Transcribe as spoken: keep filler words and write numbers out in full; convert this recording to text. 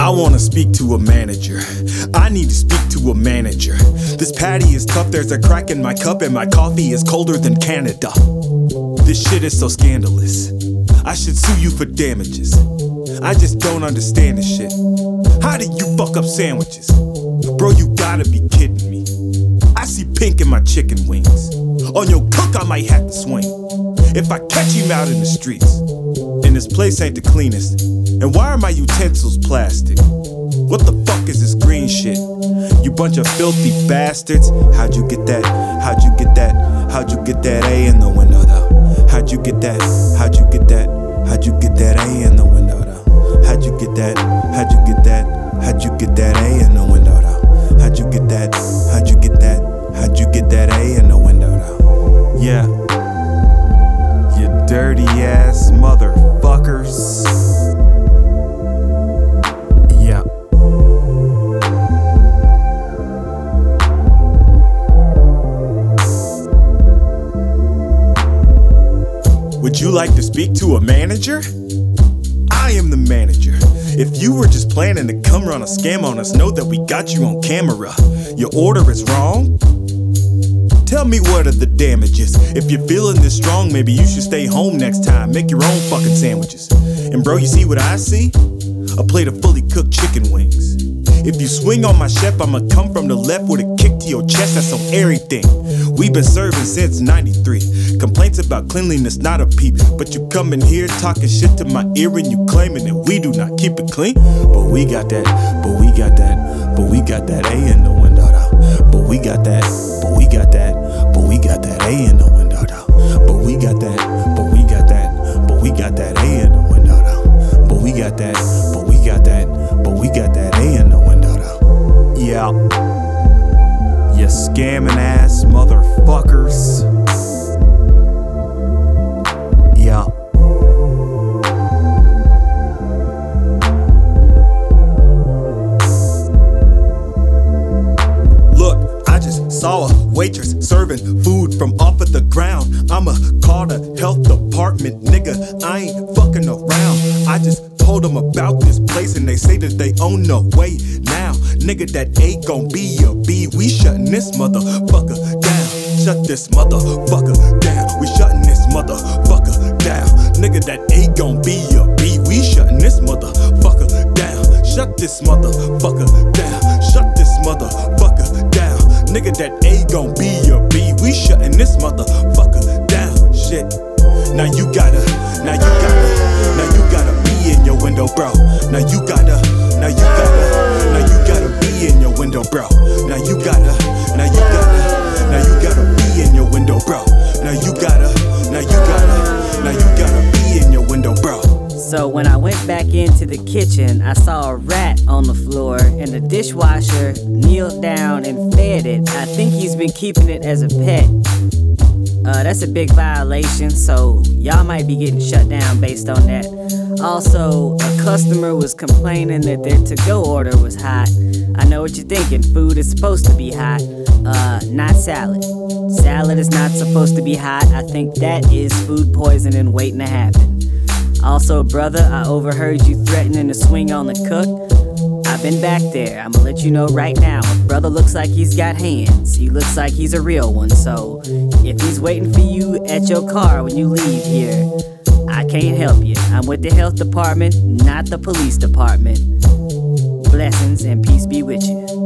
I wanna speak to a manager. I need to speak to a manager. This patty is tough, there's a crack in my cup, and my coffee is colder than Canada. This shit is so scandalous. I should sue you for damages. I just don't understand this shit. How do you fuck up sandwiches? Bro, you gotta be kidding me. I see pink in my chicken wings. On your cook, I might have to swing if I catch him out in the streets. And this place ain't the cleanest. And why are my utensils plastic? What the fuck is this green shit? You bunch of filthy bastards. How'd you get that? How'd you get that? How'd you get that A in the window though? How'd you get that? How'd you get that? How'd you get that A in the window though? How'd you get that? How'd you get that? How'd you get that A in the window though? How'd you get that? How'd you get that? How'd you get that A in the window though? Yeah. You dirty ass motherfuckers. Yeah. Would you like to speak to a manager? I am the manager. If you were just planning to come run a scam on us, know that we got you on camera. Your order is wrong? Tell me what are the damages. If you're feeling this strong, maybe you should stay home next time. Make your own fucking sandwiches. And bro, you see what I see? A plate of fully cooked chicken wings. If you swing on my chef, I'ma come from the left with a kick to your chest. That's on everything. We've been serving since ninety-three. Complaints about cleanliness, not a peep. But you come in here talking shit to my ear and you claiming that we do not keep it clean. But we got that, but we got that, but we got that A in the window though. But we got that, but we got that, but we got that A in the window though. But we got that, but we got that, but we got that A in the window though. But we got that, but we got that, but we got that A in the window though. Yeah. You scamming ass motherfuckers. Yeah. Look, I just saw a waitress serving food from off of the ground. I'ma call the health department, nigga. I ain't fucking around. I just told them about this place and they say that they on the way now. Nigga, that A gon' be a B. We shutting this motherfucker down. Shut this motherfucker down. We shutting this motherfucker down. Nigga, that A gon' be a B. We shutting this motherfucker down. Shut this motherfucker down. Shut this motherfucker down. Nigga, that A gon' be a B. We shutting this motherfucker down. Shit. Now you gotta, now you gotta, now you gotta be in your window, bro. Now you gotta, now you gotta, now you gotta be in your window, bro. Now you gotta, now you gotta, now you gotta be in your window, bro. Now you gotta, now you gotta, now you gotta be in your window, bro. So when I went back into the kitchen, I saw a rat on the floor and the dishwasher kneeled down and fed it. I think he's been keeping it as a pet. Uh, that's a big violation, so y'all might be getting shut down based on that. Also, a customer was complaining that their to-go order was hot. I know what you're thinking, food is supposed to be hot. Uh, not salad. Salad is not supposed to be hot. I think that is food poisoning waiting to happen. Also, brother, I overheard you threatening to swing on the cook. I've been back there, I'ma let you know right now. Brother looks like he's got hands. He looks like he's a real one, so if he's waiting for you at your car when you leave here, I can't help you. I'm with the health department, not the police department. Blessings and peace be with you.